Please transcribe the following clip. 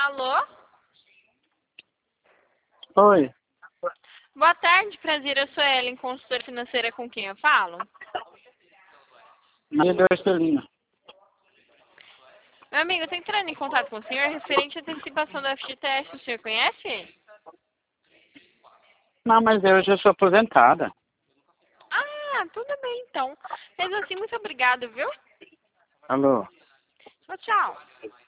Alô? Oi, Boa tarde, prazer. Eu sou Ellen, consultora financeira com quem eu falo. Maria da Estelina. Meu amigo, eu tô entrando em contato com o senhor referente à antecipação do FGTS. O senhor conhece? Não, mas eu já sou aposentada. Ah, tudo bem então. Mas assim, muito obrigado, viu? Alô? Tchau, tchau.